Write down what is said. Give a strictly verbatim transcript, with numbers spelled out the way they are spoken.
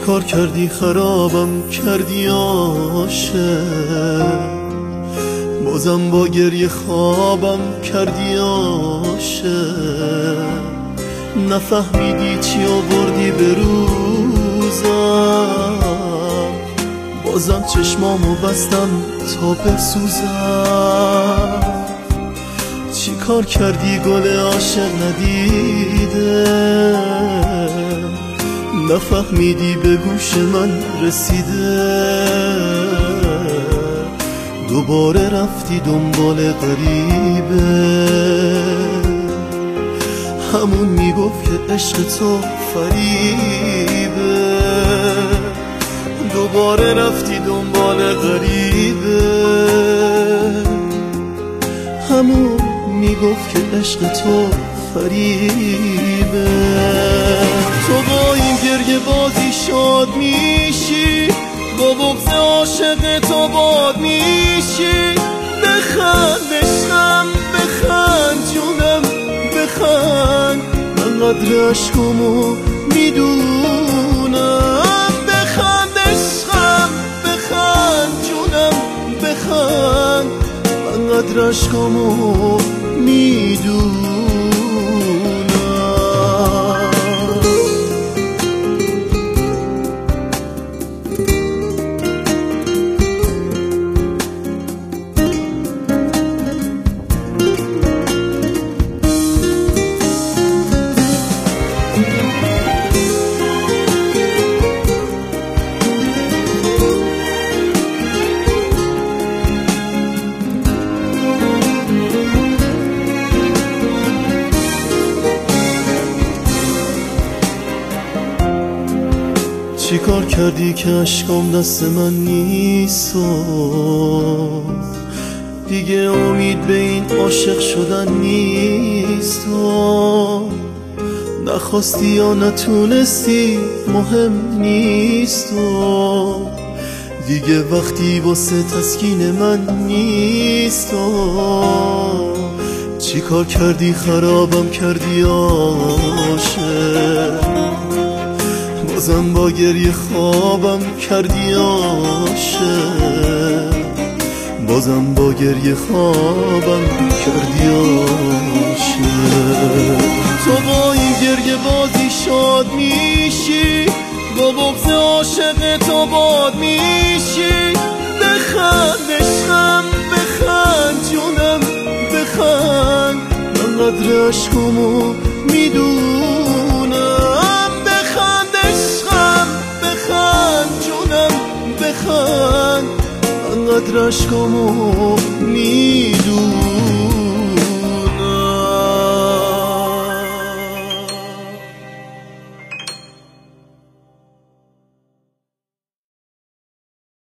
کار کردی خرابم کردی عاشق، بازم با گریه خوابم کردی عاشق. نفهمیدی چی آوردی به روزم، بازم چشمامو بستم تا بسوزم. چی کار کردی گل عاشق ندیده، نفهمیدی به گوش من رسیده. دوباره رفتی دنبال غریبه، همون میگفت که عشق تو فریبه. دوباره رفتی دنبال غریبه، همون میگفت که عشق تو فریبه. تو با این گریه بازی شاد میشی، با بغض عاشق تو باد میشی. بخند عشقم بخند جونم بخند، من قدر عشقمو میدونم. بخند عشقم بخند جونم بخند، من قدر عشقمو میدونم. چی کار کردی که عشقام دست من نیست و دیگه امید به این عاشق شدن نیست و نخواستی یا نتونستی مهم نیست و دیگه وقتی واسه تسکین من نیست و چی کار کردی خرابم کردی عاشق، بازم با گریه خوابم کردی عاشق. بازم با گریه خوابم کردی عاشق. تو با این گریه بازی شاد میشی، با بغض عاشق تو باد میشی. بخند عشقم بخند جونم بخند، من قدر عشقمو میدونم. بخند عشقم بخند جونم بخند، من قدر عشقمو